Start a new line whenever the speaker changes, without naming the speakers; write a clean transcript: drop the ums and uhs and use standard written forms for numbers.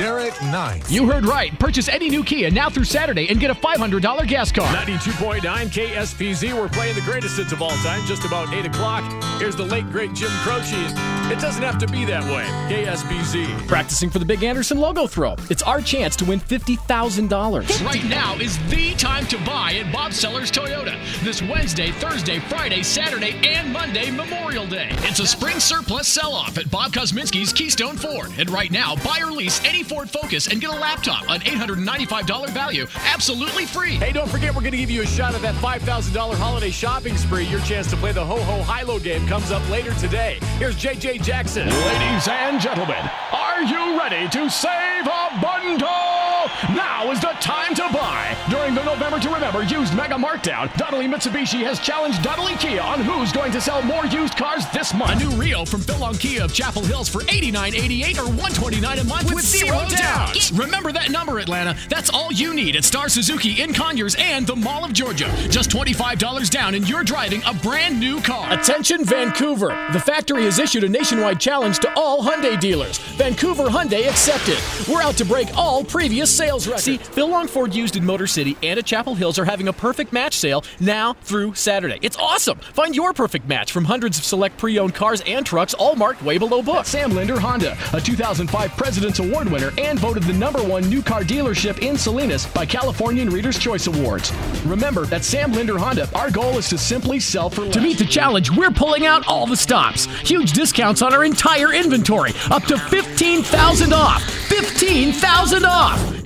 Derek 9.
You heard right. Purchase any new Kia now through Saturday and get a $500 gas card.
92.9 KSPZ. We're playing the greatest hits of all time, just about 8 o'clock. Here's the late, great Jim Croce. It doesn't have to be that way. KSPZ.
Practicing for the Big Anderson logo throw. It's our chance to win $50,000. Right now is the time to buy at Bob Sellers Toyota. This Wednesday, Thursday, Friday, Saturday, and Monday, Memorial Day. It's a spring surplus sell-off at Bob Kosminski's Keystone Ford. And right now, buy or lease any Ford Focus and get a laptop, an $895 value, absolutely free.
Hey, don't forget, we're going to give you a shot at that $5,000 holiday shopping spree. Your chance to play the Ho-Ho High-Low game comes up later today. Here's J.J. Jackson.
Ladies and gentlemen, are you ready to save a bundle? Now is the time to buy. During the November to Remember used mega markdown, Donnelly Mitsubishi has challenged Donnelly Kia on who's going to sell more used cars this month. A new Rio from Philon Kia of Chapel Hills for $89.88 or $129 a month with zero down. Remember that number, Atlanta. That's all you need at Star Suzuki in Conyers and the Mall of Georgia. Just $25 down and you're driving a brand new car. Attention Vancouver. The factory has issued a nationwide challenge to all Hyundai dealers. Vancouver Hyundai accepted. We're out to break all previous sales records. See, Philon Ford used in Motor City and at Chapel Hills are having a perfect match sale now through Saturday. It's awesome. Find your perfect match from hundreds of select pre-owned cars and trucks, all marked way below book. Sam Linder Honda, a 2005 President's Award winner and voted the #1 new car dealership in Salinas by Californian Reader's Choice Awards. Remember, at Sam Linder Honda, our goal is to simply sell for less. To meet the challenge, we're pulling out all the stops. Huge discounts on our entire inventory, up to $15,000 off. $15,000 off.